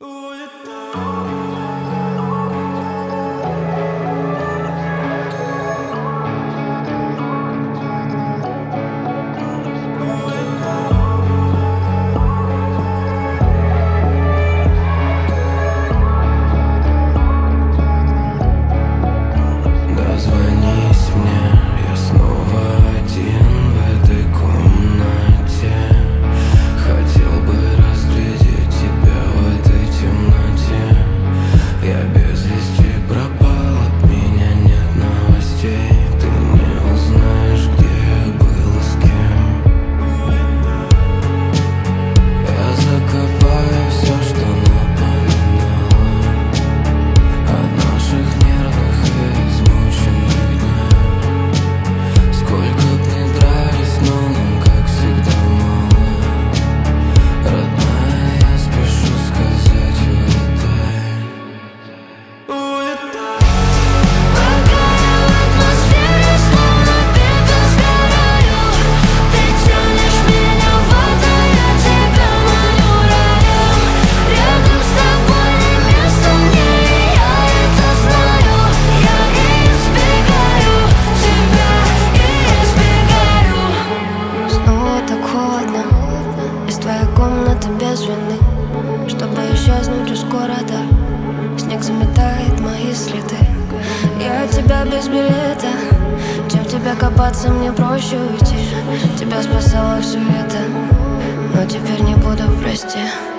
Дозвонись мне, я снова один в этой комнате. Хотел бы разглядеть тебя в этой темноте. Я без вести пропал, от меня нет новостей. Ты не узнаешь, где я был и с кем. Я закопаю все, что напоминало о наших нервных и измученных днях. Сколько б ни дрались, но нам, как всегда, мало. Родная, я спешу сказать, улетай. Пока я в атмосфере, словно пепел сгораю. Ты тянешь меня в воду, я тебя маню раем. Рядом с тобой не место мне, и я это знаю. Я избегаю тебя, избегаю. Снова так холодно, из твоей комнаты без вины. Чтобы исчезнуть из города, снег заметает мои следы. Я от тебя без билета, чем в тебя копаться, мне проще уйти. Тебя спасала все лето, но теперь не буду, прости.